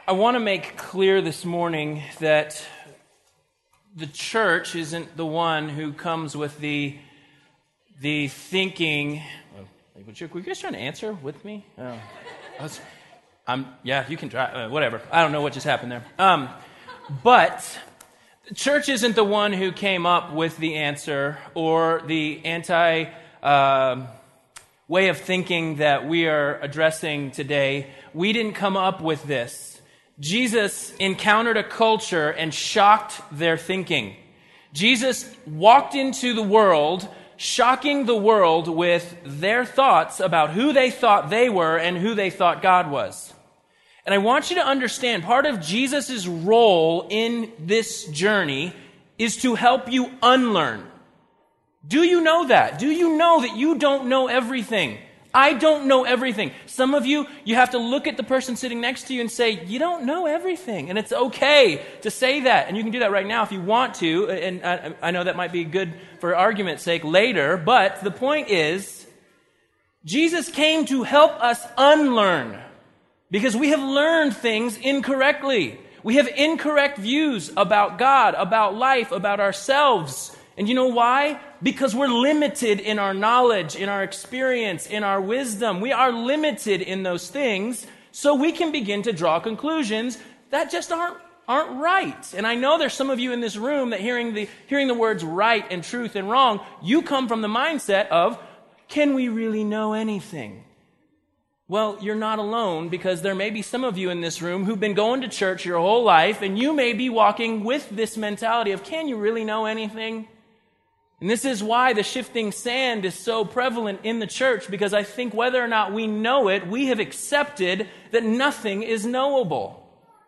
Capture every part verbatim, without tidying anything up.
I want to make clear this morning that the church isn't the one who comes with the the thinking. Oh, were you guys trying to answer with me? Oh, I was, I'm yeah. You can try. Uh, whatever. I don't know what just happened there. Um, but the church isn't the one who came up with the answer or the anti uh, way of thinking that we are addressing today. We didn't come up with this. Jesus encountered a culture and shocked their thinking. Jesus walked into the world, shocking the world with their thoughts about who they thought they were and who they thought God was. And I want you to understand, part of Jesus' role in this journey is to help you unlearn. Do you know that? Do you know that you don't know everything? I don't know everything. Some of you, you have to look at the person sitting next to you and say, you don't know everything. And it's okay to say that. And you can do that right now if you want to. And I, I know that might be good for argument's sake later. But the point is, Jesus came to help us unlearn. Because we have learned things incorrectly. We have incorrect views about God, about life, about ourselves. And you know why? Because we're limited in our knowledge, in our experience, in our wisdom. We are limited in those things, so we can begin to draw conclusions that just aren't aren't right. And I know there's some of you in this room that hearing the hearing the words right and truth and wrong, you come from the mindset of, can we really know anything? Well, you're not alone, because there may be some of you in this room who've been going to church your whole life, and you may be walking with this mentality of, can you really know anything? And this is why the shifting sand is so prevalent in the church, because I think whether or not we know it, we have accepted that nothing is knowable.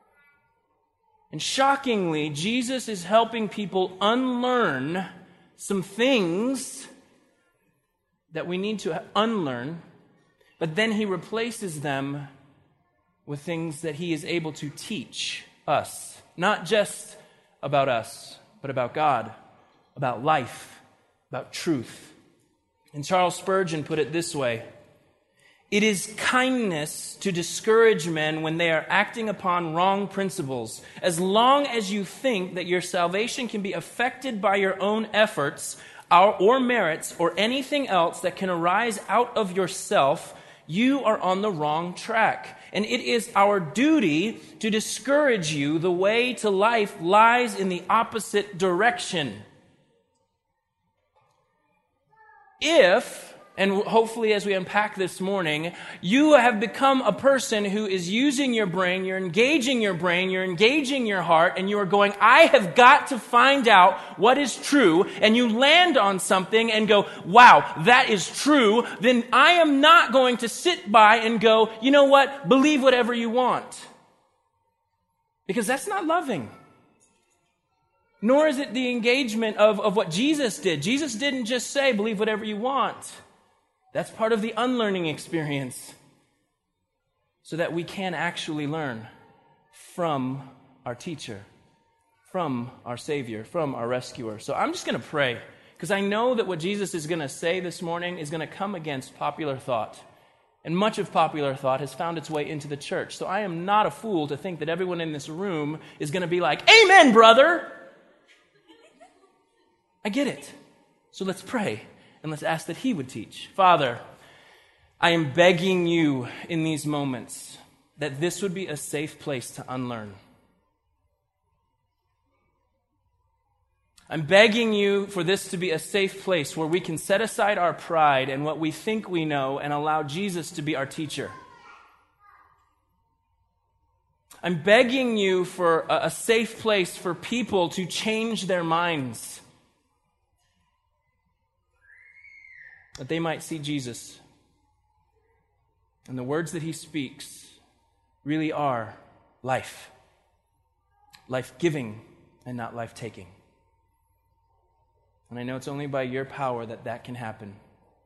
And shockingly, Jesus is helping people unlearn some things that we need to unlearn, but then he replaces them with things that he is able to teach us, not just about us, but about God, about life, about truth. And Charles Spurgeon put it this way: it is kindness to discourage men when they are acting upon wrong principles. As long as you think that your salvation can be affected by your own efforts or merits or anything else that can arise out of yourself, you are on the wrong track. And it is our duty to discourage you. The way to life lies in the opposite direction. If, and hopefully as we unpack this morning, you have become a person who is using your brain, you're engaging your brain, you're engaging your heart, and you are going, I have got to find out what is true, and you land on something and go, wow, that is true, then I am not going to sit by and go, you know what, believe whatever you want. Because that's not loving. Nor is it the engagement of, of what Jesus did. Jesus didn't just say, believe whatever you want. That's part of the unlearning experience, so that we can actually learn from our teacher, from our Savior, from our rescuer. So I'm just going to pray, because I know that what Jesus is going to say this morning is going to come against popular thought. And much of popular thought has found its way into the church. So I am not a fool to think that everyone in this room is going to be like, amen, brother! I get it. So let's pray, and let's ask that he would teach. Father, I am begging you in these moments that this would be a safe place to unlearn. I'm begging you for this to be a safe place where we can set aside our pride and what we think we know and allow Jesus to be our teacher. I'm begging you for a safe place for people to change their minds, that they might see Jesus. And the words that he speaks really are life. Life-giving and not life-taking. And I know it's only by your power that that can happen.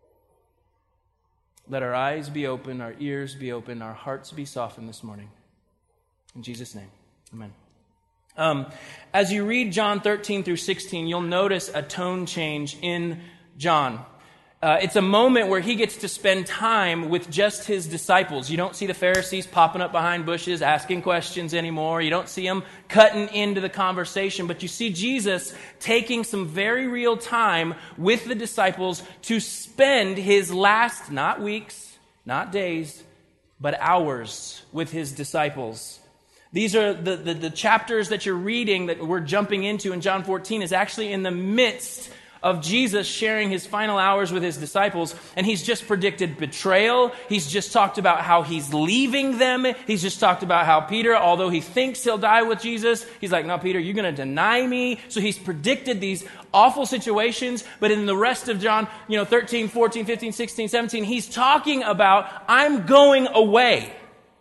Let our eyes be open, our ears be open, our hearts be softened this morning. In Jesus' name, amen. Um, as you read John thirteen through sixteen, you'll notice a tone change in John. Uh, it's a moment where he gets to spend time with just his disciples. You don't see the Pharisees popping up behind bushes asking questions anymore. You don't see them cutting into the conversation. But you see Jesus taking some very real time with the disciples to spend his last, not weeks, not days, but hours with his disciples. These are the, the, the chapters that you're reading that we're jumping into in John fourteen is actually in the midst of Jesus sharing his final hours with his disciples, and he's just predicted betrayal. He's just talked about how he's leaving them. He's just talked about how Peter, although he thinks he'll die with Jesus, he's like, no, Peter, you're going to deny me. So he's predicted these awful situations, but in the rest of John, you know, thirteen, fourteen, fifteen, sixteen, seventeen, he's talking about, I'm going away.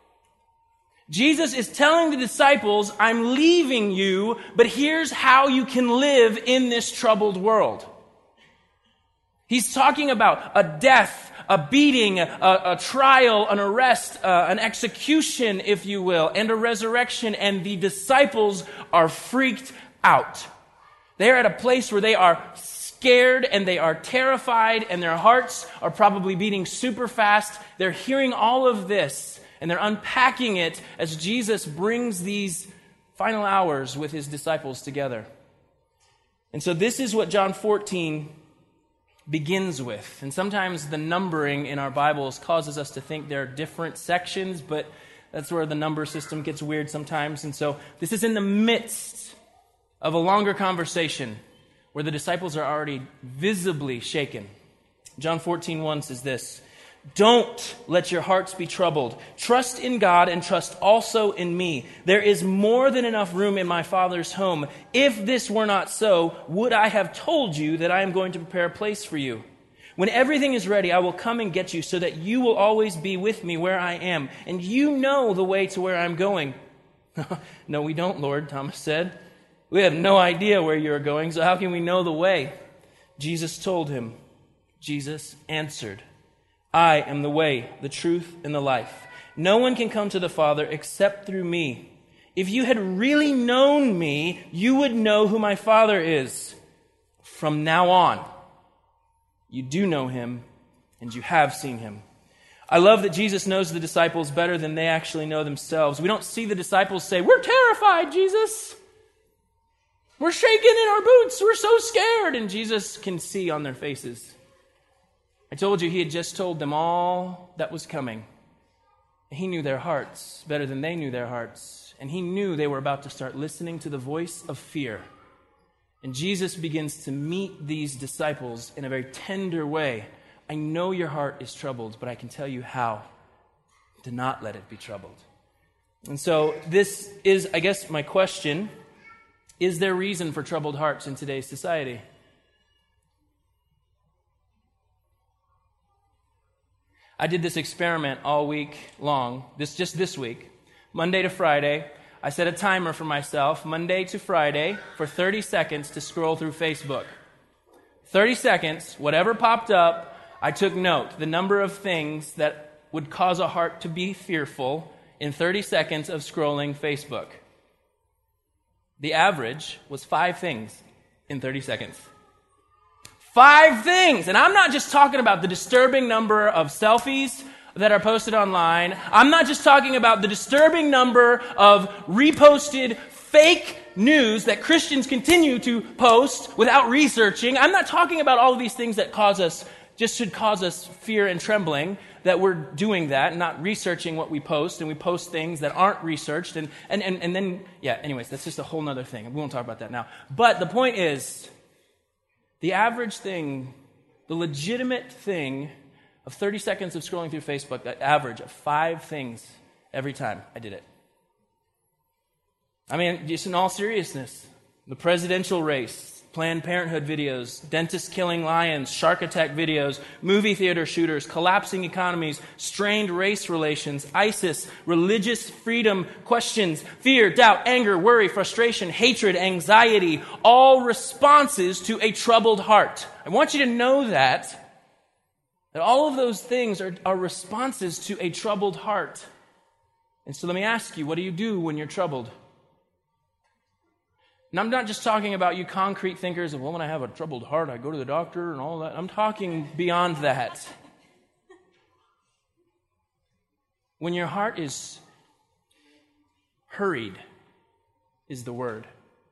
Jesus is telling the disciples, I'm leaving you, but here's how you can live in this troubled world. He's talking about a death, a beating, a, a trial, an arrest, uh, an execution, if you will, and a resurrection, and the disciples are freaked out. They're at a place where they are scared and they are terrified and their hearts are probably beating super fast. They're hearing all of this. And they're unpacking it as Jesus brings these final hours with his disciples together. And so this is what John fourteen begins with. And sometimes the numbering in our Bibles causes us to think there are different sections, but that's where the number system gets weird sometimes. And so this is in the midst of a longer conversation where the disciples are already visibly shaken. John fourteen one says this, don't let your hearts be troubled. Trust in God and trust also in me. There is more than enough room in my Father's home. If this were not so, would I have told you that I am going to prepare a place for you? When everything is ready, I will come and get you so that you will always be with me where I am. And you know the way to where I'm going. No, we don't, Lord, Thomas said. We have no idea where you are going, so how can we know the way? Jesus told him. Jesus answered, I am the way, the truth, and the life. No one can come to the Father except through me. If you had really known me, you would know who my Father is. From now on, you do know him, and you have seen him. I love that Jesus knows the disciples better than they actually know themselves. We don't see the disciples say, we're terrified, Jesus. We're shaking in our boots. We're so scared. And Jesus can see on their faces. I told you he had just told them all that was coming. He knew their hearts better than they knew their hearts. And he knew they were about to start listening to the voice of fear. And Jesus begins to meet these disciples in a very tender way. I know your heart is troubled, but I can tell you how. Do not let it be troubled. And so this is, I guess, my question. Is there reason for troubled hearts in today's society? I did this experiment all week long, this just this week, Monday to Friday. I set a timer for myself, Monday to Friday, for thirty seconds to scroll through Facebook. thirty seconds, whatever popped up, I took note. The number of things that would cause a heart to be fearful in thirty seconds of scrolling Facebook. The average was five things in thirty seconds. Five things. And I'm not just talking about the disturbing number of selfies that are posted online. I'm not just talking about the disturbing number of reposted fake news that Christians continue to post without researching. I'm not talking about all of these things that cause us, just should cause us fear and trembling, that we're doing that and not researching what we post, and we post things that aren't researched. And, and, and, and then, yeah, anyways, that's just a whole other thing. We won't talk about that now. But the point is, the average thing, the legitimate thing of thirty seconds of scrolling through Facebook, that average of five things every time I did it. I mean, just in all seriousness, the presidential race, Planned Parenthood videos, dentists killing lions, shark attack videos, movie theater shooters, collapsing economies, strained race relations, ISIS, religious freedom questions, fear, doubt, anger, worry, frustration, hatred, anxiety, all responses to a troubled heart. I want you to know that, that all of those things are, are responses to a troubled heart. And so let me ask you, what do you do when you're troubled? And I'm not just talking about you concrete thinkers of, well, when I have a troubled heart, I go to the doctor and all that. I'm talking beyond that. When your heart is hurried, is the word.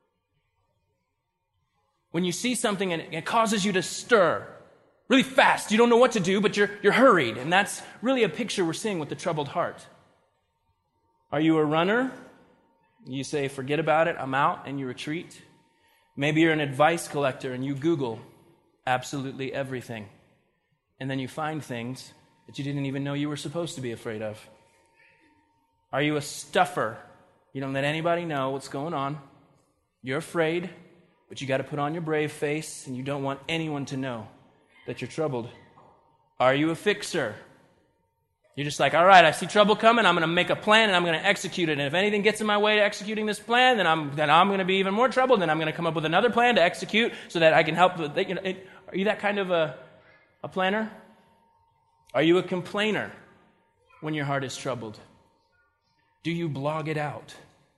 When you see something and it causes you to stir really fast, you don't know what to do, but you're, you're hurried. And that's really a picture we're seeing with the troubled heart. Are you a runner? You say, forget about it, I'm out, and you retreat. Maybe you're an advice collector and you Google absolutely everything. And then you find things that you didn't even know you were supposed to be afraid of. Are you a stuffer? You don't let anybody know what's going on. You're afraid, but you got to put on your brave face, and you don't want anyone to know that you're troubled. Are you a fixer? You're just like, all right, I see trouble coming, I'm going to make a plan, and I'm going to execute it. And if anything gets in my way to executing this plan, then I'm then I'm going to be even more troubled. Then I'm going to come up with another plan to execute so that I can help. With, you know, it, are you that kind of a, a planner? Are you a complainer when your heart is troubled? Do you blog it out?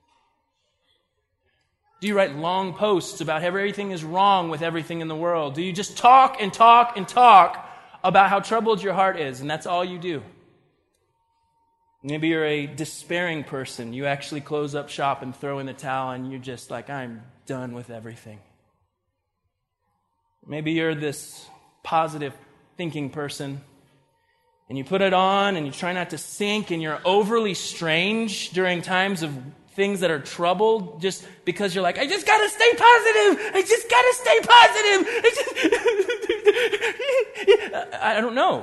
Do you write long posts about how everything is wrong with everything in the world? Do you just talk and talk and talk about how troubled your heart is, and that's all you do? Maybe you're a despairing person. You actually close up shop and throw in the towel, and you're just like, I'm done with everything. Maybe you're this positive thinking person, and you put it on, and you try not to sink, and you're overly strange during times of things that are troubled, just because you're like, I just gotta stay positive. I just gotta stay positive. I, just I don't know.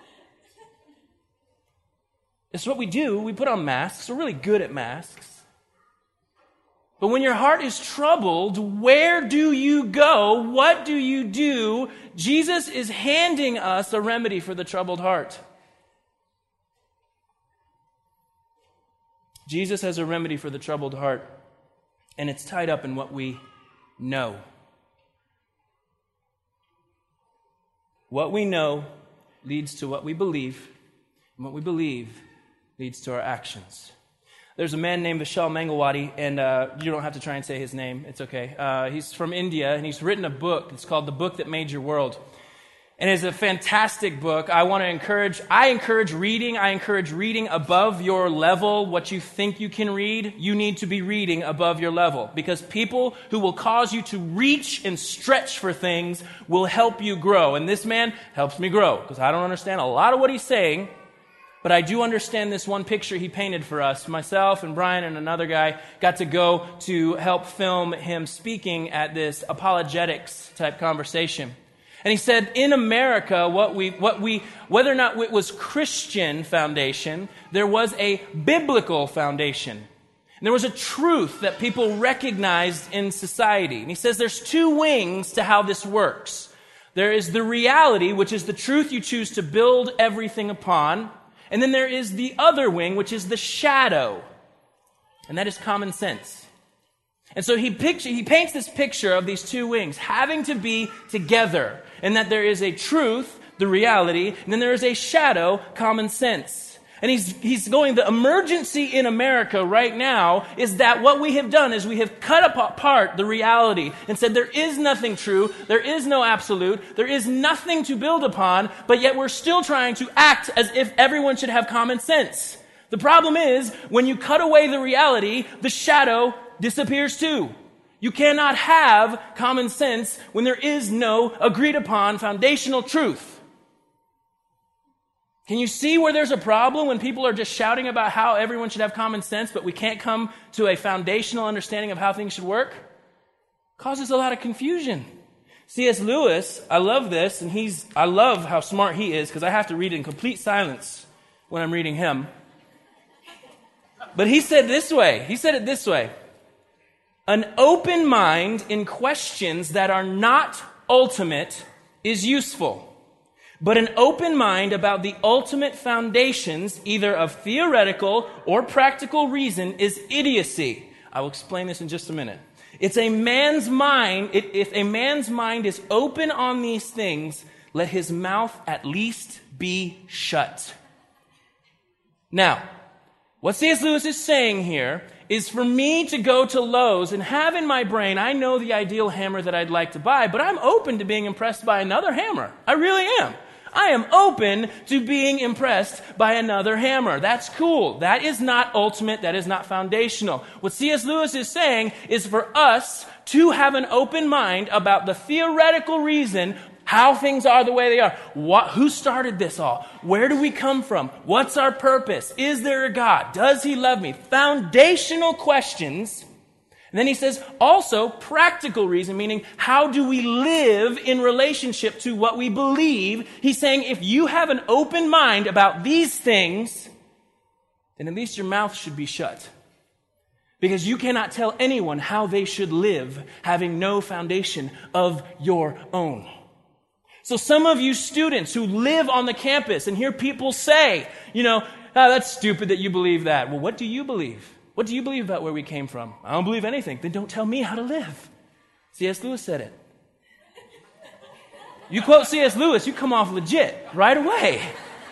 It's what we do. We put on masks. We're really good at masks. But when your heart is troubled, where do you go? What do you do? Jesus is handing us a remedy for the troubled heart. Jesus has a remedy for the troubled heart, and it's tied up in what we know. What we know leads to what we believe, and what we believe leads to our actions. There's a man named Vishal Mangalwadi, and uh, you don't have to try and say his name. It's okay. Uh, he's from India, and he's written a book. It's called The Book That Made Your World. And it's a fantastic book. I want to encourage, I encourage reading. I encourage reading above your level. What you think you can read, you need to be reading above your level. Because people who will cause you to reach and stretch for things will help you grow. And this man helps me grow, because I don't understand a lot of what he's saying. But I do understand this one picture he painted for us. Myself and Brian and another guy got to go to help film him speaking at this apologetics type conversation. And he said, in America, what we, what we, whether or not it was Christian foundation, there was a biblical foundation. And there was a truth that people recognized in society. And he says there's two wings to how this works. There is the reality, which is the truth you choose to build everything upon. And then there is the other wing, which is the shadow. And that is common sense. And so he picture, he paints this picture of these two wings having to be together, and that there is a truth, the reality, and then there is a shadow, common sense. And he's he's going, the emergency in America right now is that what we have done is we have cut apart the reality and said there is nothing true, there is no absolute, there is nothing to build upon, but yet we're still trying to act as if everyone should have common sense. The problem is, when you cut away the reality, the shadow disappears too. You cannot have common sense when there is no agreed upon foundational truth. Can you see where there's a problem when people are just shouting about how everyone should have common sense, but we can't come to a foundational understanding of how things should work? It causes a lot of confusion. C S Lewis, I love this, and he's I love how smart he is, because I have to read in complete silence when I'm reading him. But he said this way, he said it this way. An open mind in questions that are not ultimate is useful. But an open mind about the ultimate foundations, either of theoretical or practical reason, is idiocy. I will explain this in just a minute. It's a man's mind. It, if a man's mind is open on these things, let his mouth at least be shut. Now, what C S Lewis is saying here is for me to go to Lowe's and have in my brain, I know the ideal hammer that I'd like to buy, but I'm open to being impressed by another hammer. I really am. I am open to being impressed by another hammer. That's cool. That is not ultimate. That is not foundational. What C S Lewis is saying is for us to have an open mind about the theoretical reason how things are the way they are. What, who started this all? Where do we come from? What's our purpose? Is there a God? Does he love me? Foundational questions. And then he says also practical reason, meaning how do we live in relationship to what we believe? He's saying if you have an open mind about these things, then at least your mouth should be shut. Because you cannot tell anyone how they should live having no foundation of your own. So some of you students who live on the campus and hear people say, you know, oh, that's stupid that you believe that. Well, what do you believe? What do you believe about where we came from? I don't believe anything. Then don't tell me how to live. C S Lewis said it. You quote C S Lewis, you come off legit right away.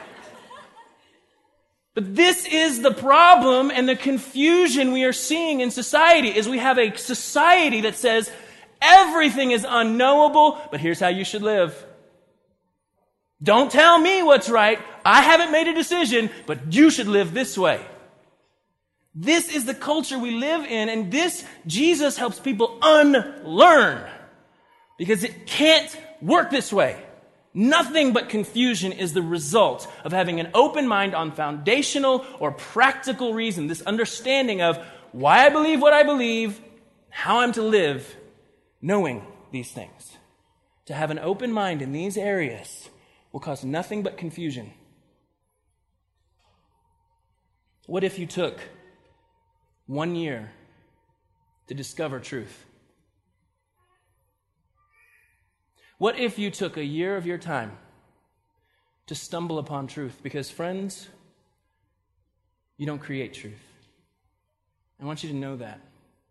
But this is the problem and the confusion we are seeing in society, is we have a society that says everything is unknowable, but here's how you should live. Don't tell me what's right. I haven't made a decision, but you should live this way. This is the culture we live in, and this, Jesus helps people unlearn. Because it can't work this way. Nothing but confusion is the result of having an open mind on foundational or practical reason. This understanding of why I believe what I believe, how I'm to live, knowing these things. To have an open mind in these areas will cause nothing but confusion. What if you took one year to discover truth? What if you took a year of your time to stumble upon truth? Because, friends, you don't create truth. I want you to know that.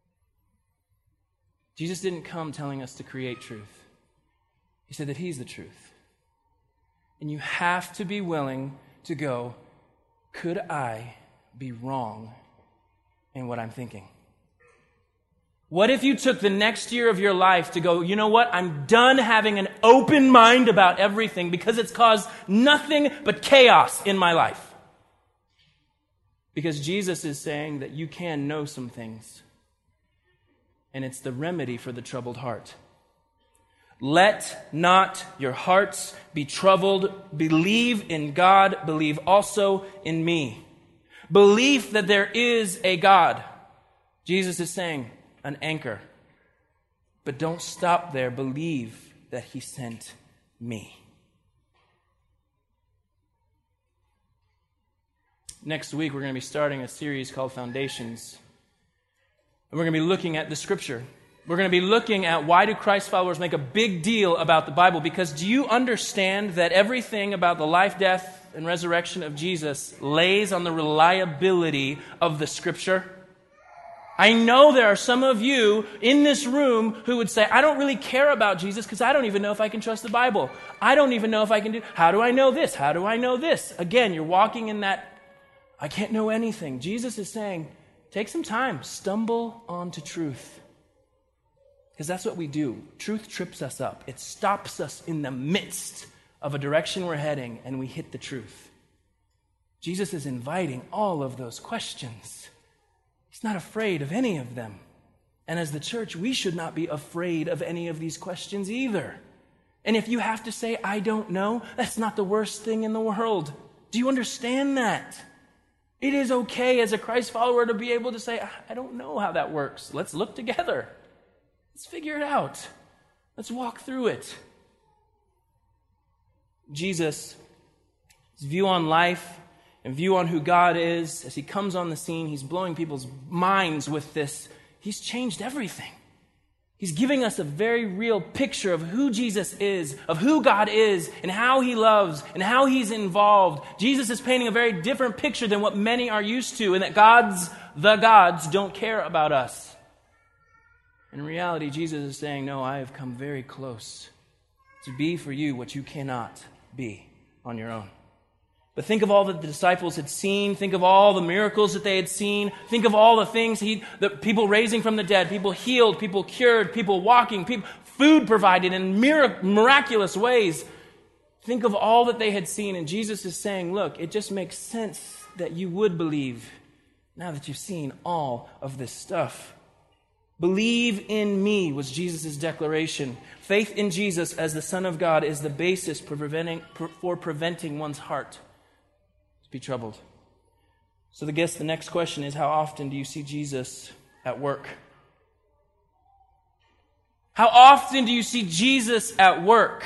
Jesus didn't come telling us to create truth. He said that he's the truth. And you have to be willing to go, could I be wrong in what I'm thinking? What if you took the next year of your life to go, you know what, I'm done having an open mind about everything because it's caused nothing but chaos in my life? Because Jesus is saying that you can know some things, and it's the remedy for the troubled heart. Let not your hearts be troubled. Believe in God. Believe also in me. Belief that there is a God. Jesus is saying, an anchor. But don't stop there. Believe that he sent me. Next week, we're going to be starting a series called Foundations. And we're going to be looking at the Scripture. We're going to be looking at why do Christ followers make a big deal about the Bible? Because do you understand that everything about the life, death, and resurrection of Jesus lays on the reliability of the Scripture? I know there are some of you in this room who would say, I don't really care about Jesus because I don't even know if I can trust the Bible. I don't even know if I can do, how do I know this? How do I know this? Again, you're walking in that, I can't know anything. Jesus is saying, take some time, stumble onto truth. Because that's what we do. Truth trips us up. It stops us in the midst of a direction we're heading, and we hit the truth. Jesus is inviting all of those questions. He's not afraid of any of them. And as the church, we should not be afraid of any of these questions either. And if you have to say, I don't know, that's not the worst thing in the world. Do you understand that? It is okay as a Christ follower to be able to say, I don't know how that works. Let's look together. Let's figure it out. Let's walk through it. Jesus' view on life and view on who God is, as he comes on the scene, he's blowing people's minds with this. He's changed everything. He's giving us a very real picture of who Jesus is, of who God is, and how he loves, and how he's involved. Jesus is painting a very different picture than what many are used to, and that gods, the gods, don't care about us. In reality, Jesus is saying, no, I have come very close to be for you what you cannot be on your own. But think of all that the disciples had seen. Think of all the miracles that they had seen. Think of all the things he, the people raising from the dead, people healed, people cured, people walking, people, food provided in mir- miraculous ways. Think of all that they had seen. And Jesus is saying, look, it just makes sense that you would believe now that you've seen all of this stuff. Believe in me was Jesus' declaration. Faith in Jesus as the Son of God is the basis for preventing, for preventing one's heart to be troubled. So I guess the next question is, how often do you see Jesus at work? How often do you see Jesus at work?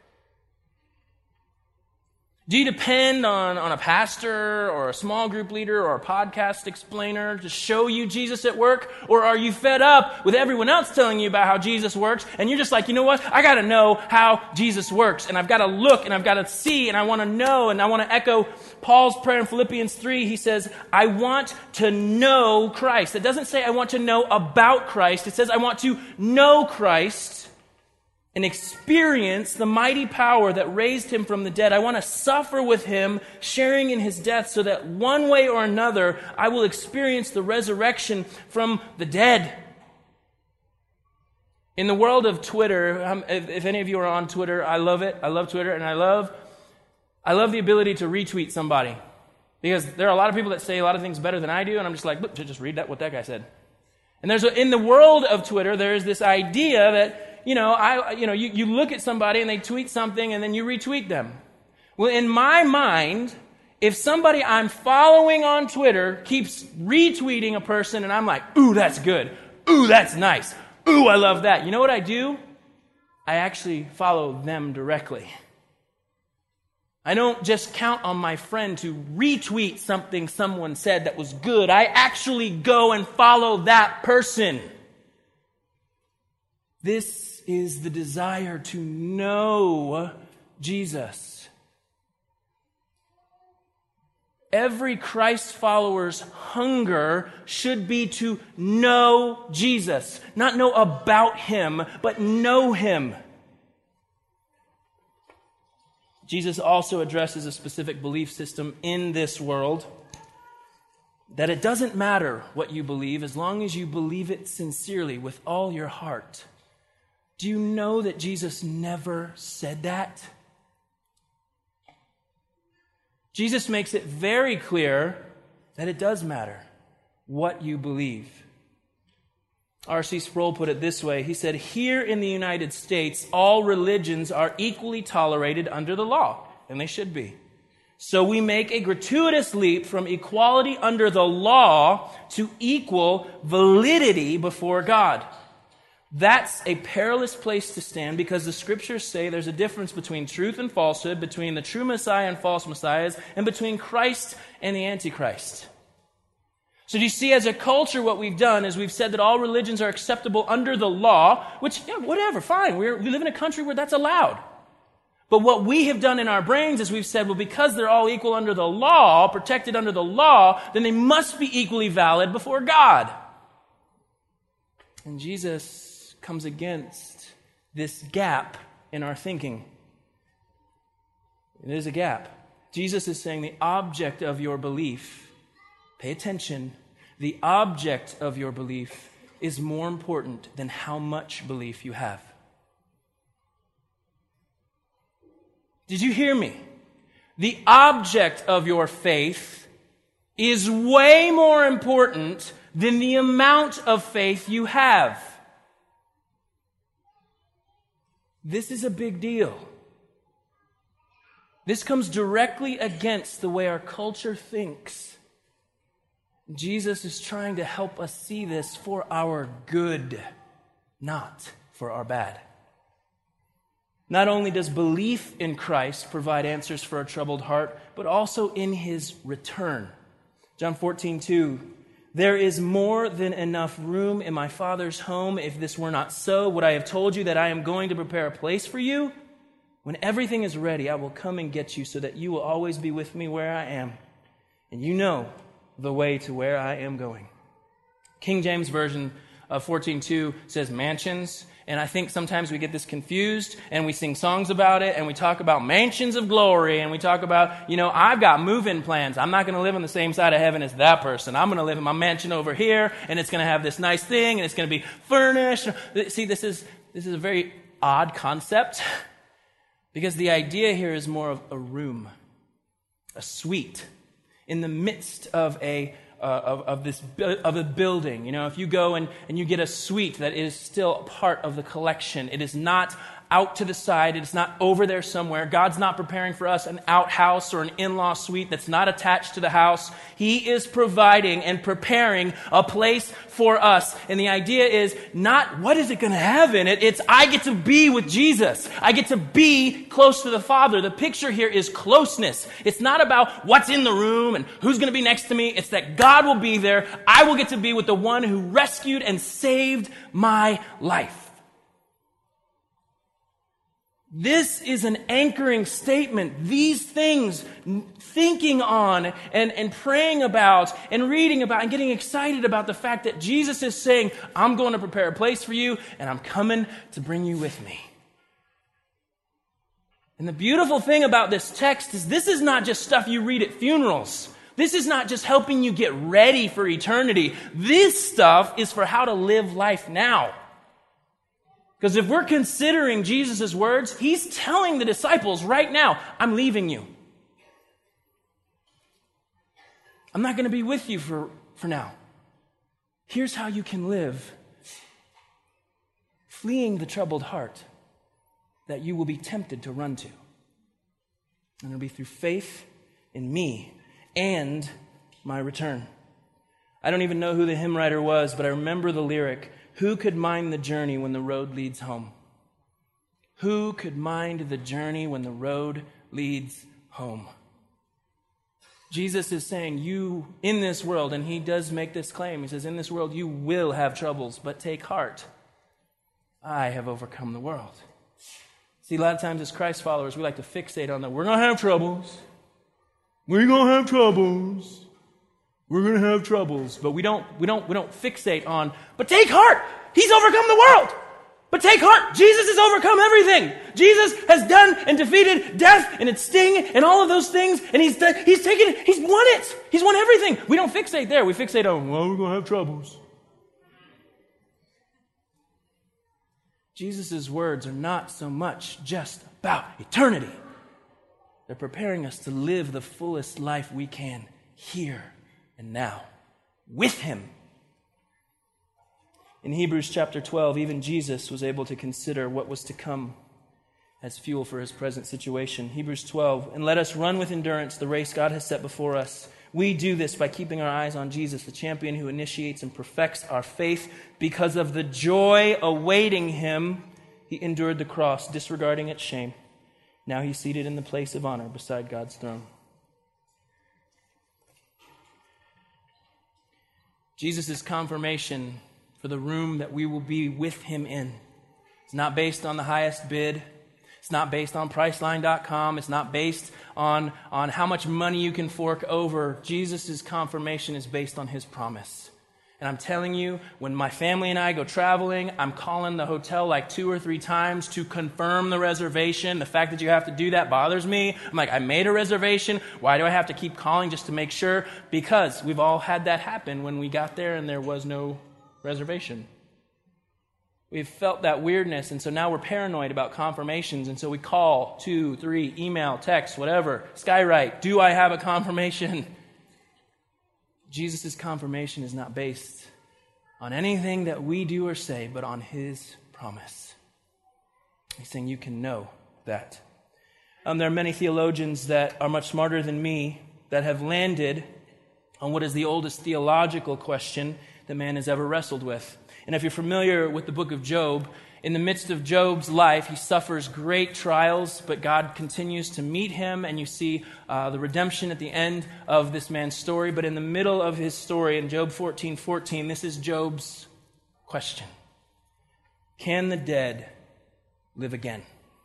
Do you depend on, on a pastor or a small group leader or a podcast explainer to show you Jesus at work? Or are you fed up with everyone else telling you about how Jesus works and you're just like, you know what? I got to know how Jesus works, and I've got to look and I've got to see and I want to know, and I want to echo Paul's prayer in Philippians three. He says, I want to know Christ. It doesn't say I want to know about Christ. It says I want to know Christ and experience the mighty power that raised him from the dead. I want to suffer with him, sharing in his death, so that one way or another, I will experience the resurrection from the dead. In the world of Twitter, um, if, if any of you are on Twitter, I love it. I love Twitter, and I love, I love the ability to retweet somebody. Because there are a lot of people that say a lot of things better than I do, and I'm just like, look, just read that what that guy said. And there's a, in the world of Twitter, there is this idea that, you know, I, you know, you, you look at somebody and they tweet something and then you retweet them. Well, in my mind, if somebody I'm following on Twitter keeps retweeting a person and I'm like, ooh, that's good. Ooh, that's nice. Ooh, I love that. You know what I do? I actually follow them directly. I don't just count on my friend to retweet something someone said that was good. I actually go and follow that person. This is the desire to know Jesus. Every Christ follower's hunger should be to know Jesus. Not know about him, but know him. Jesus also addresses a specific belief system in this world, that it doesn't matter what you believe as long as you believe it sincerely with all your heart. Do you know that Jesus never said that? Jesus makes it very clear that it does matter what you believe. R C Sproul put it this way. He said, here in the United States, all religions are equally tolerated under the law, and they should be. So we make a gratuitous leap from equality under the law to equal validity before God. That's a perilous place to stand, because the scriptures say there's a difference between truth and falsehood, between the true Messiah and false messiahs, and between Christ and the Antichrist. So do you see, as a culture, what we've done is we've said that all religions are acceptable under the law, which, yeah, whatever, fine. We're, we live in a country where that's allowed. But what we have done in our brains is we've said, well, because they're all equal under the law, protected under the law, then they must be equally valid before God. And Jesus comes against this gap in our thinking. It is a gap. Jesus is saying the object of your belief, pay attention, the object of your belief is more important than how much belief you have. Did you hear me? The object of your faith is way more important than the amount of faith you have. This is a big deal. This comes directly against the way our culture thinks. Jesus is trying to help us see this for our good, not for our bad. Not only does belief in Christ provide answers for a troubled heart, but also in his return. John fourteen two, there is more than enough room in my Father's home. If this were not so, would I have told you that I am going to prepare a place for you? When everything is ready, I will come and get you so that you will always be with me where I am. And you know the way to where I am going. King James Version uh, fourteen two says mansions. And I think sometimes we get this confused and we sing songs about it and we talk about mansions of glory and we talk about, you know, I've got move-in plans. I'm not going to live on the same side of heaven as that person. I'm going to live in my mansion over here and it's going to have this nice thing and it's going to be furnished. See, this is this is a very odd concept because the idea here is more of a room, a suite in the midst of a Uh, of, of this of a building. You know, if you go and, and you get a suite that is still part of the collection, it is not out to the side, it is not over there somewhere. God's not preparing for us an outhouse or an in-law suite that's not attached to the house. He is providing and preparing a place for us. And the idea is not what is it going to have in it, it's I get to be with Jesus. I get to be close to the Father. The picture here is closeness. It's not about what's in the room and who's going to be next to me. It's that God will be there. I will get to be with the one who rescued and saved my life. This is an anchoring statement. These things, thinking on and, and praying about and reading about and getting excited about the fact that Jesus is saying, I'm going to prepare a place for you and I'm coming to bring you with me. And the beautiful thing about this text is this is not just stuff you read at funerals. This is not just helping you get ready for eternity. This stuff is for how to live life now. Because if we're considering Jesus' words, he's telling the disciples right now, I'm leaving you. I'm not going to be with you for, for now. Here's how you can live. Fleeing the troubled heart that you will be tempted to run to. And it'll be through faith in me and my return. I don't even know who the hymn writer was, but I remember the lyric, who could mind the journey when the road leads home? Who could mind the journey when the road leads home? Jesus is saying, you, in this world, and he does make this claim, he says, in this world you will have troubles, but take heart. I have overcome the world. See, a lot of times as Christ followers, we like to fixate on that. We're going to have troubles. We're going to have troubles. We're going to have troubles. But we don't, we don't, we don't fixate on, but take heart. He's overcome the world. But take heart. Jesus has overcome everything. Jesus has done and defeated death and its sting and all of those things. And he's done, he's taken, he's won it. He's won everything. We don't fixate there. We fixate on, well, we're going to have troubles. Jesus' words are not so much just about eternity. They're preparing us to live the fullest life we can here and now with him. In Hebrews chapter twelve, even Jesus was able to consider what was to come as fuel for his present situation. Hebrews twelve, and let us run with endurance the race God has set before us. We do this by keeping our eyes on Jesus, the champion who initiates and perfects our faith. Because of the joy awaiting him, he endured the cross, disregarding its shame. Now he's seated in the place of honor beside God's throne. Jesus' confirmation for the room that we will be with him in. It's not based on the highest bid. It's not based on Priceline dot com. It's not based on, on how much money you can fork over. Jesus' confirmation is based on his promise. And I'm telling you, when my family and I go traveling, I'm calling the hotel like two or three times to confirm the reservation. The fact that you have to do that bothers me. I'm like, I made a reservation. Why do I have to keep calling just to make sure? Because we've all had that happen when we got there and there was no reservation. We've felt that weirdness, and so now we're paranoid about confirmations, and so we call, two, three, email, text, whatever. Skywrite, do I have a confirmation? Jesus' confirmation is not based on anything that we do or say, but on his promise. He's saying you can know that. Um, there are many theologians that are much smarter than me that have landed on what is the oldest theological question that man has ever wrestled with. And if you're familiar with the book of Job, in the midst of Job's life, he suffers great trials, but God continues to meet him, and you see uh, the redemption at the end of this man's story. But in the middle of his story, in Job fourteen fourteen, this is Job's question. Can the dead live again?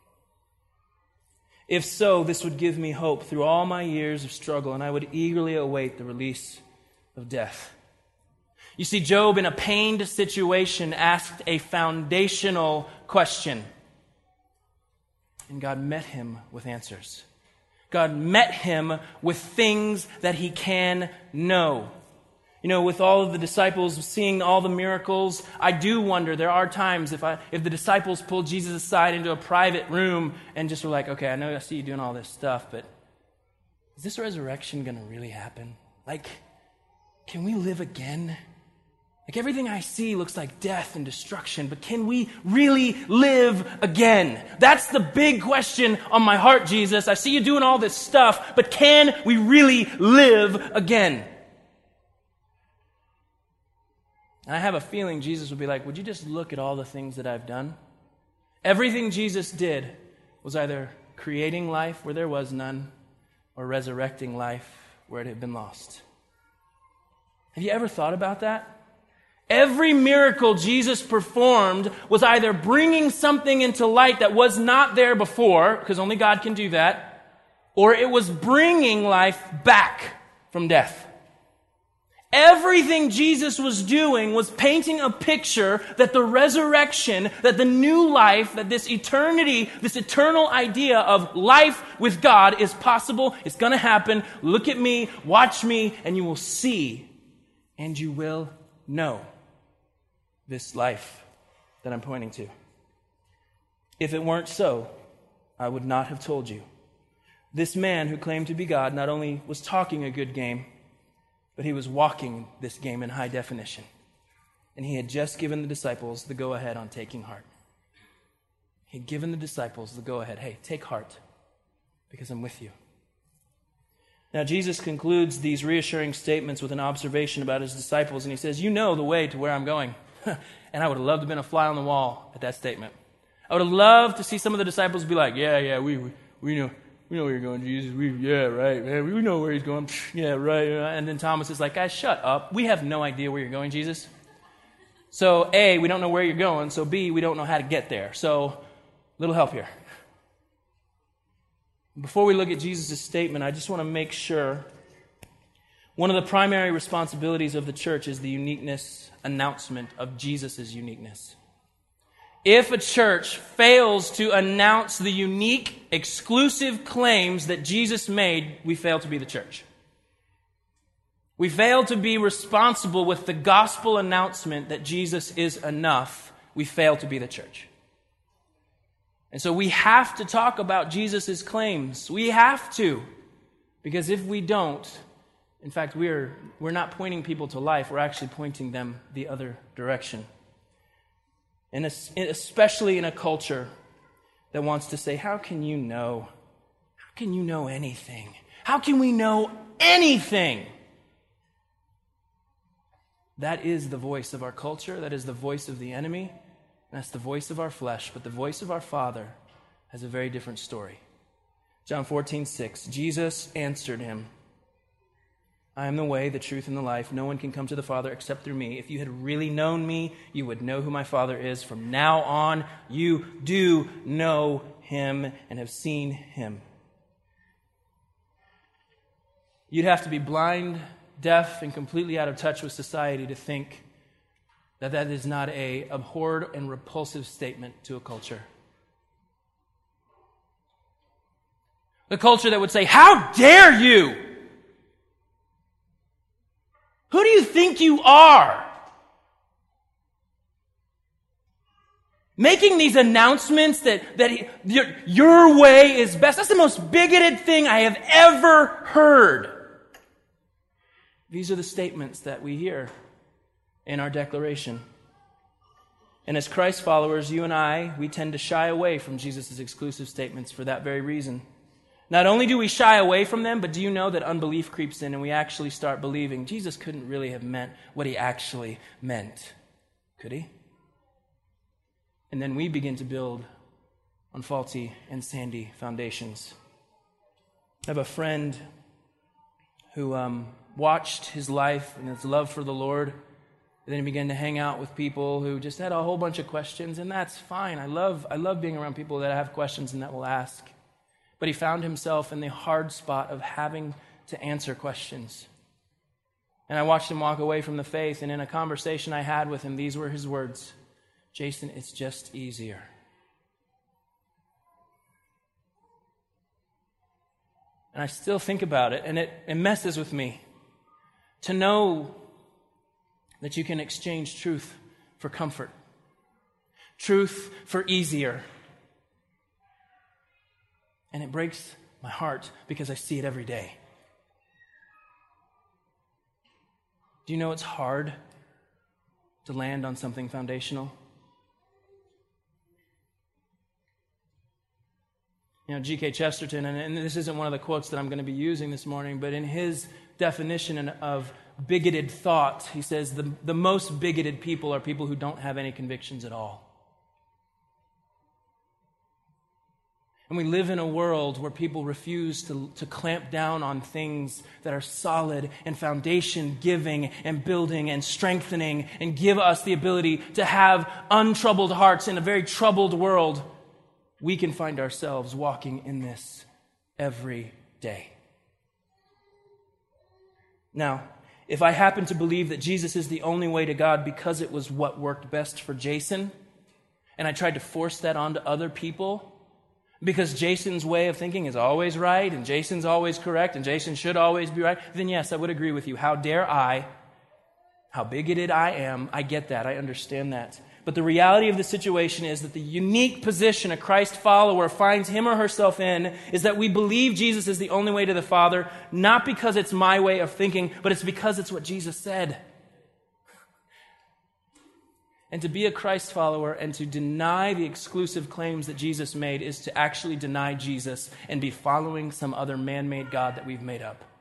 If so, this would give me hope through all my years of struggle, and I would eagerly await the release of death. You see, Job, in a pained situation, asked a foundational question. And God met him with answers. God met him with things that he can know. You know, with all of the disciples seeing all the miracles, I do wonder, there are times if I, if the disciples pulled Jesus aside into a private room and just were like, okay, I know I see you doing all this stuff, but is this resurrection going to really happen? Like, can we live again? Like, everything I see looks like death and destruction, but can we really live again? That's the big question on my heart, Jesus. I see you doing all this stuff, but can we really live again? And I have a feeling Jesus would be like, would you just look at all the things that I've done? Everything Jesus did was either creating life where there was none or resurrecting life where it had been lost. Have you ever thought about that? Every miracle Jesus performed was either bringing something into light that was not there before, because only God can do that, or it was bringing life back from death. Everything Jesus was doing was painting a picture that the resurrection, that the new life, that this eternity, this eternal idea of life with God is possible, it's going to happen. Look at me, watch me, and you will see, and you will know this life that I'm pointing to. If it weren't so, I would not have told you. This man who claimed to be God not only was talking a good game, but he was walking this game in high definition. And he had just given the disciples the go-ahead on taking heart. He had given the disciples the go-ahead. Hey, take heart, because I'm with you. Now, Jesus concludes these reassuring statements with an observation about his disciples, and he says, you know the way to where I'm going. And I would have loved to have been a fly on the wall at that statement. I would have loved to see some of the disciples be like, yeah, yeah, we we, we know. We know where you're going, Jesus. We, yeah, right, man. We know where he's going. Yeah, right. And then Thomas is like, guys, shut up. We have no idea where you're going, Jesus. So, A, we don't know where you're going. So, B, we don't know how to get there. So, little help here. Before we look at Jesus' statement, I just want to make sure one of the primary responsibilities of the church is the uniqueness announcement of Jesus' uniqueness. If a church fails to announce the unique, exclusive claims that Jesus made, we fail to be the church. We fail to be responsible with the gospel announcement that Jesus is enough. We fail to be the church. And so we have to talk about Jesus' claims. We have to. Because if we don't, in fact, we're, we're not pointing people to life. We're actually pointing them the other direction. And especially in a culture that wants to say, how can you know? How can you know anything? How can we know anything? That is the voice of our culture. That is the voice of the enemy. That's the voice of our flesh. But the voice of our Father has a very different story. John fourteen six, Jesus answered him, I am the way, the truth, and the life. No one can come to the Father except through me. If you had really known me, you would know who my Father is. From now on, you do know him and have seen him. You'd have to be blind, deaf, and completely out of touch with society to think that that is not a abhorred and repulsive statement to a culture. The culture that would say, how dare you? Who do you think you are? Making these announcements that, that your, your way is best. That's the most bigoted thing I have ever heard. These are the statements that we hear in our declaration. And as Christ followers, you and I, we tend to shy away from Jesus' exclusive statements for that very reason. Not only do we shy away from them, but do you know that unbelief creeps in and we actually start believing Jesus couldn't really have meant what he actually meant? Could he? And then we begin to build on faulty and sandy foundations. I have a friend who um, watched his life and his love for the Lord. And then he began to hang out with people who just had a whole bunch of questions, and that's fine. I love, I love being around people that have questions and that will ask. But he found himself in the hard spot of having to answer questions. And I watched him walk away from the faith, and in a conversation I had with him, these were his words: Jason, it's just easier. And I still think about it, and it, it messes with me to know that you can exchange truth for comfort, truth for easier. And it breaks my heart because I see it every day. Do you know it's hard to land on something foundational? You know, G K Chesterton, and, and this isn't one of the quotes that I'm going to be using this morning, but in his definition of bigoted thought, he says the, the most bigoted people are people who don't have any convictions at all. And we live in a world where people refuse to, to clamp down on things that are solid and foundation giving and building and strengthening and give us the ability to have untroubled hearts in a very troubled world. We can find ourselves walking in this every day. Now, if I happen to believe that Jesus is the only way to God because it was what worked best for Jason, and I tried to force that onto other people, because Jason's way of thinking is always right, and Jason's always correct, and Jason should always be right, then yes, I would agree with you. How dare I? How bigoted I am. I get that. I understand that. But the reality of the situation is that the unique position a Christ follower finds him or herself in is that we believe Jesus is the only way to the Father, not because it's my way of thinking, but it's because it's what Jesus said. And to be a Christ follower and to deny the exclusive claims that Jesus made is to actually deny Jesus and be following some other man-made God that we've made up.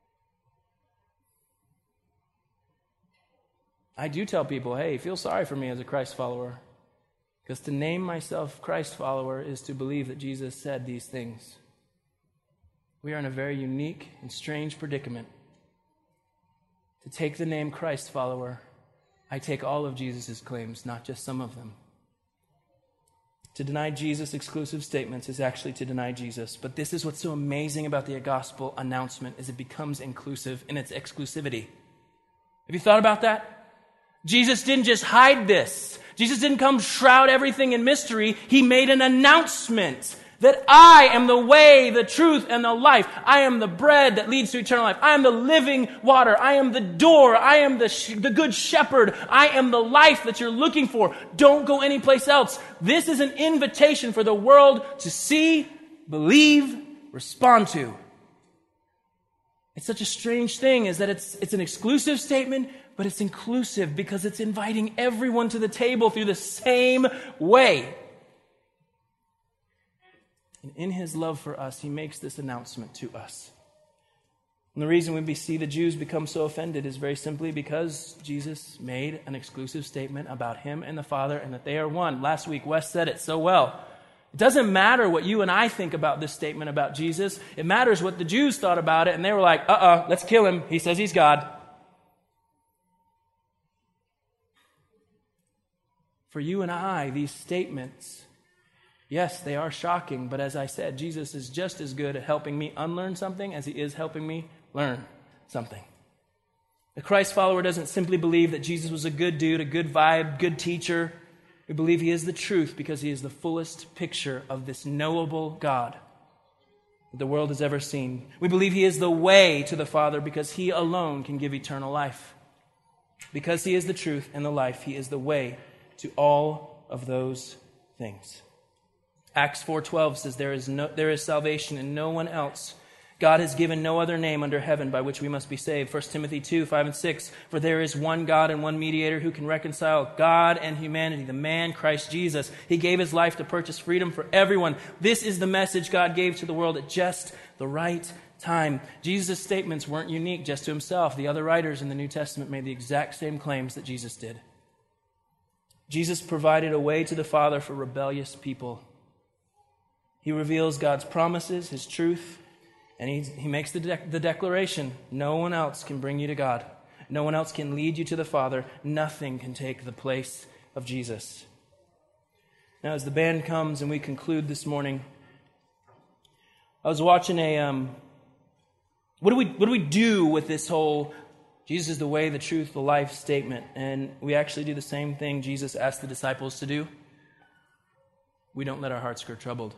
I do tell people, hey, feel sorry for me as a Christ follower. Because to name myself Christ follower is to believe that Jesus said these things. We are in a very unique and strange predicament. To take the name Christ follower, I take all of Jesus' claims, not just some of them. To deny Jesus' exclusive statements is actually to deny Jesus. But this is what's so amazing about the gospel announcement, is it becomes inclusive in its exclusivity. Have you thought about that? Jesus didn't just hide this. Jesus didn't come shroud everything in mystery. He made an announcement that I am the way, the truth, and the life. I am the bread that leads to eternal life. I am the living water. I am the door. I am the, sh- the good shepherd. I am the life that you're looking for. Don't go anyplace else. This is an invitation for the world to see, believe, respond to. It's such a strange thing, is that it's, it's an exclusive statement, but it's inclusive because it's inviting everyone to the table through the same way. And in his love for us, he makes this announcement to us. And the reason we see the Jews become so offended is very simply because Jesus made an exclusive statement about him and the Father and that they are one. Last week, Wes said it so well. It doesn't matter what you and I think about this statement about Jesus. It matters what the Jews thought about it, and they were like, uh-uh, let's kill him. He says he's God. For you and I, these statements, yes, they are shocking, but as I said, Jesus is just as good at helping me unlearn something as he is helping me learn something. The Christ follower doesn't simply believe that Jesus was a good dude, a good vibe, good teacher. We believe he is the truth because he is the fullest picture of this knowable God that the world has ever seen. We believe he is the way to the Father because he alone can give eternal life. Because he is the truth and the life, he is the way to all of those things. Acts four twelve says there is no there is salvation in no one else. God has given no other name under heaven by which we must be saved. First Timothy two, five and six. For there is one God and one mediator who can reconcile God and humanity, the man Christ Jesus. He gave his life to purchase freedom for everyone. This is the message God gave to the world at just the right time. Jesus' statements weren't unique just to himself. The other writers in the New Testament made the exact same claims that Jesus did. Jesus provided a way to the Father for rebellious people. He reveals God's promises, his truth, and he, he makes the, de- the declaration, no one else can bring you to God. No one else can lead you to the Father. Nothing can take the place of Jesus. Now, as the band comes and we conclude this morning, I was watching a, um, what do we what do we do with this whole Jesus is the way, the truth, the life statement. And we actually do the same thing Jesus asked the disciples to do. We don't let our hearts grow troubled.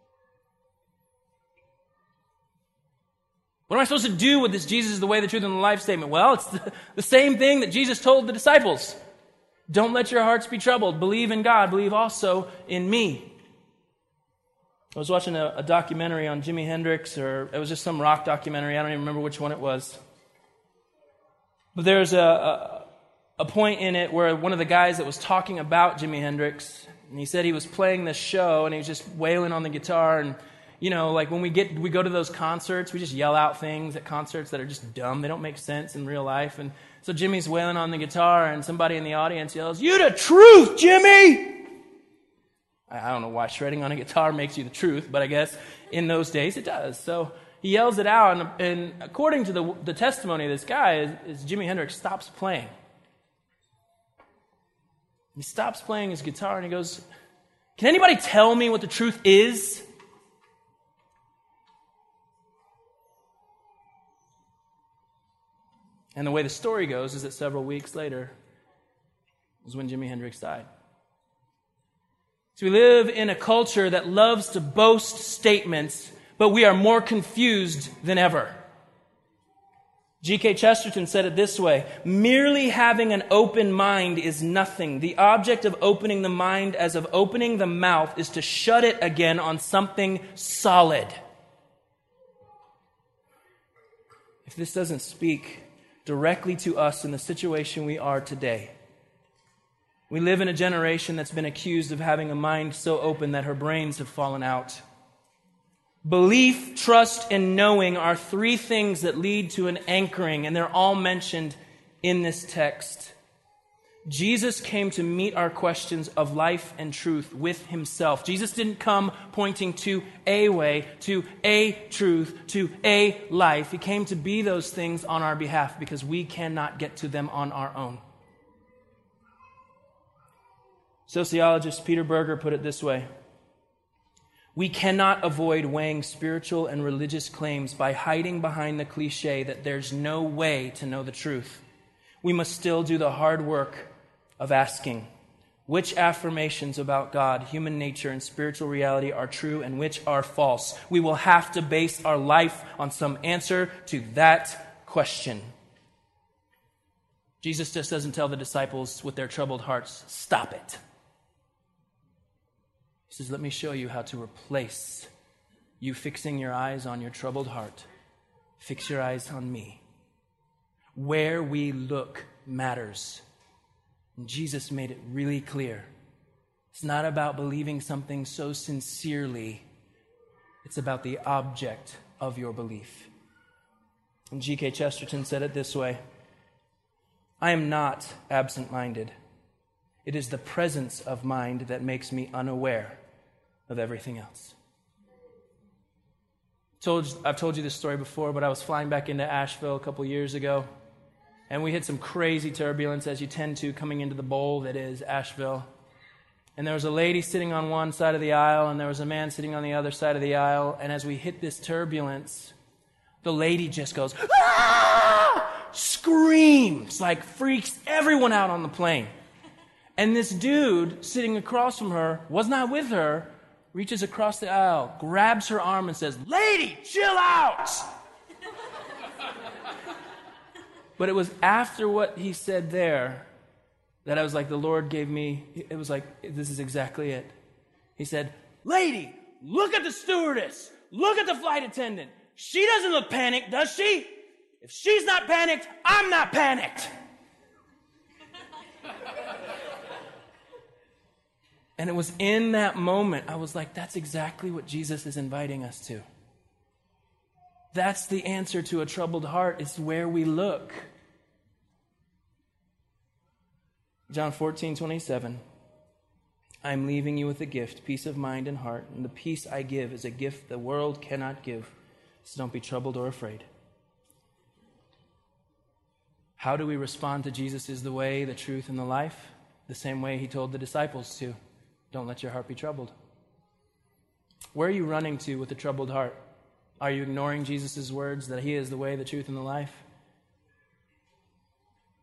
What am I supposed to do with this Jesus is the way, the truth, and the life statement? Well, it's the, the same thing that Jesus told the disciples. Don't let your hearts be troubled. Believe in God. Believe also in me. I was watching a, a documentary on Jimi Hendrix, or it was just some rock documentary. I don't even remember which one it was. But there's a, a, a point in it where one of the guys that was talking about Jimi Hendrix, and he said he was playing this show, and he was just wailing on the guitar, and you know, like when we get we go to those concerts, we just yell out things at concerts that are just dumb. They don't make sense in real life. And so Jimmy's wailing on the guitar, and somebody in the audience yells, "You the truth, Jimmy!" I don't know why shredding on a guitar makes you the truth, but I guess in those days it does. So he yells it out, and, and according to the, the testimony of this guy, is, is Jimi Hendrix stops playing. He stops playing his guitar, and he goes, "Can anybody tell me what the truth is?" And the way the story goes is that several weeks later was when Jimi Hendrix died. So we live in a culture that loves to boast statements, but we are more confused than ever. G K Chesterton said it this way: merely having an open mind is nothing. The object of opening the mind, as of opening the mouth, is to shut it again on something solid. If this doesn't speak directly to us in the situation we are today. We live in a generation that's been accused of having a mind so open that her brains have fallen out. Belief, trust, and knowing are three things that lead to an anchoring, and they're all mentioned in this text. Jesus came to meet our questions of life and truth with himself. Jesus didn't come pointing to a way, to a truth, to a life. He came to be those things on our behalf because we cannot get to them on our own. Sociologist Peter Berger put it this way: we cannot avoid weighing spiritual and religious claims by hiding behind the cliche that there's no way to know the truth. We must still do the hard work of asking which affirmations about God, human nature, and spiritual reality are true and which are false. We will have to base our life on some answer to that question. Jesus just doesn't tell the disciples with their troubled hearts, "Stop it." He says, "Let me show you how to replace you fixing your eyes on your troubled heart. Fix your eyes on me." Where we look matters. And Jesus made it really clear. It's not about believing something so sincerely. It's about the object of your belief. And G K Chesterton said it this way: I am not absent-minded. It is the presence of mind that makes me unaware of everything else. Told, I've told you this story before, but I was flying back into Asheville a couple years ago, and we hit some crazy turbulence, as you tend to, coming into the bowl that is Asheville. And there was a lady sitting on one side of the aisle, and there was a man sitting on the other side of the aisle, and as we hit this turbulence, the lady just goes, "Ah!" Screams, like freaks everyone out on the plane. And this dude sitting across from her, was not with her, reaches across the aisle, grabs her arm and says, "Lady, chill out!" But it was after what he said there that I was like, the Lord gave me, it was like, this is exactly it. He said, "Lady, look at the stewardess. Look at the flight attendant. She doesn't look panicked, does she? If she's not panicked, I'm not panicked." And it was in that moment, I was like, that's exactly what Jesus is inviting us to. That's the answer to a troubled heart. It's where we look. John fourteen twenty-seven. I'm leaving you with a gift, peace of mind and heart. And the peace I give is a gift the world cannot give. So don't be troubled or afraid. How do we respond to Jesus is the way, the truth, and the life? The same way he told the disciples to. Don't let your heart be troubled. Where are you running to with a troubled heart? Are you ignoring Jesus' words that he is the way, the truth, and the life?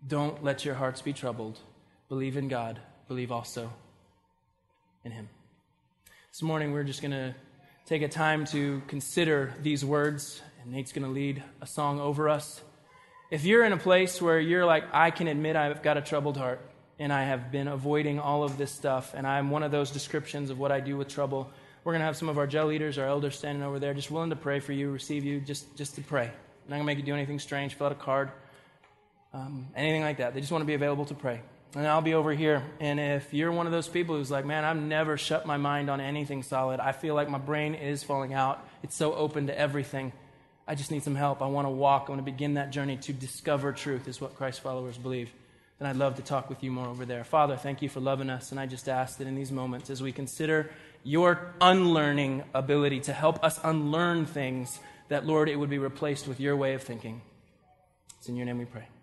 Don't let your hearts be troubled. Believe in God. Believe also in him. This morning, we're just going to take a time to consider these words, and Nate's going to lead a song over us. If you're in a place where you're like, I can admit I've got a troubled heart, and I have been avoiding all of this stuff, and I'm one of those descriptions of what I do with trouble, we're going to have some of our jail leaders, our elders standing over there, just willing to pray for you, receive you, just, just to pray. I'm not going to make you do anything strange, fill out a card, um, anything like that. They just want to be available to pray. And I'll be over here, and if you're one of those people who's like, man, I've never shut my mind on anything solid. I feel like my brain is falling out. It's so open to everything. I just need some help. I want to walk. I want to begin that journey to discover truth is what Christ followers believe. Then I'd love to talk with you more over there. Father, thank you for loving us, and I just ask that in these moments, as we consider your unlearning ability to help us unlearn things, that, Lord, it would be replaced with your way of thinking. It's in your name we pray.